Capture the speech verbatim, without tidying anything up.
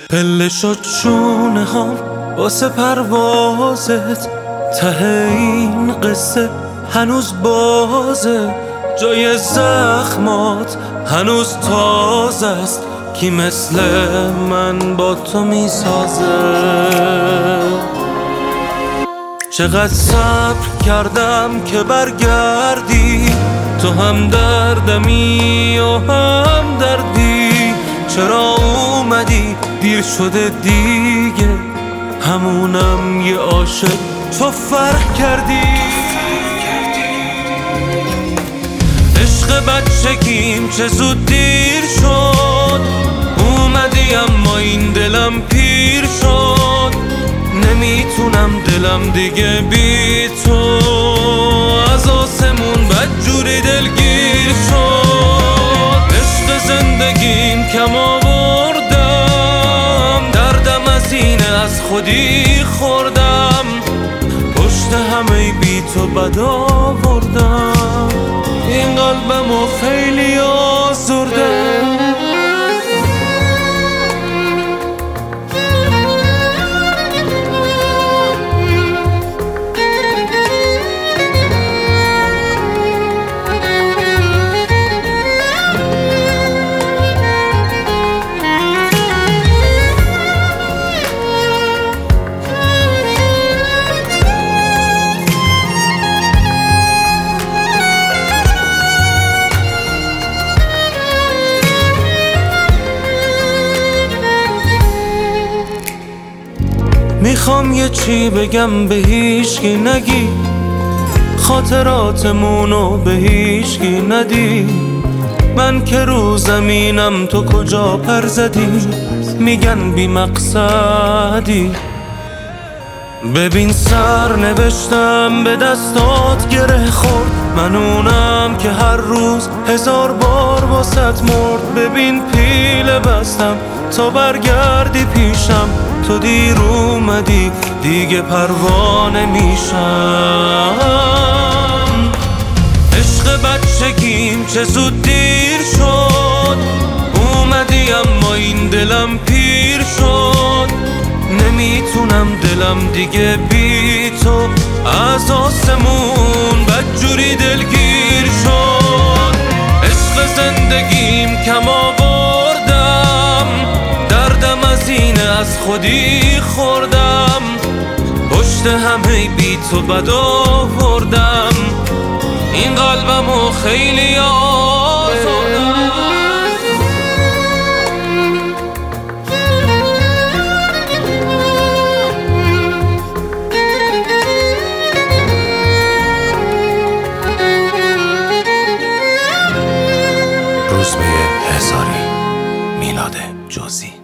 پله شد شونه هم واسه پروازت، ته این قصه هنوز بازه، جای زخمات هنوز تازه است، کی مثل من با تو میسازه؟ چقدر صبر کردم که برگردی، تو هم دردمی و هم دردی، چرا اومدی؟ دیر شده دیگه، همونم یه عاشق تو فرق کردی. عشق بچگیم چه زود دیر شد، اومدی اما این دلم پیر شد، نمیتونم دلم دیگه بی تو، از آسمون بدجوری دلگیر شد. عشق زندگیم کم آوردم، دردم از اینه از خودی خوردم، پشت همه بی تو بد آوردم، این قلبمو خیلی آزردم. میخوام یه چی بگم به هیچکی نگی، خاطراتمونو به هیچکی ندی، من که رو زمینم تو کجا پر زدی، میگن بی مقصدی. ببین سر نوشتم به دستات گره خورد، من اونم که هر روز هزار بار واسط مرد. ببین پیله بستم تا برگردی پیشم، تو دیر اومدی دیگه پروانه میشم. عشق بچگیم چه زود دیر شد، اومدی اما این دلم پیر شد، نمیتونم دلم دیگه بی تو، از آسمون بدجوری دلگیر شد. عشق زندگیم کم آوردم، دردم از اینه از خودی خوردم، پشت همه بی تو بد آوردم، این قلبمو خیلی آزردم. روزبه هزاری، میلاد جزئی.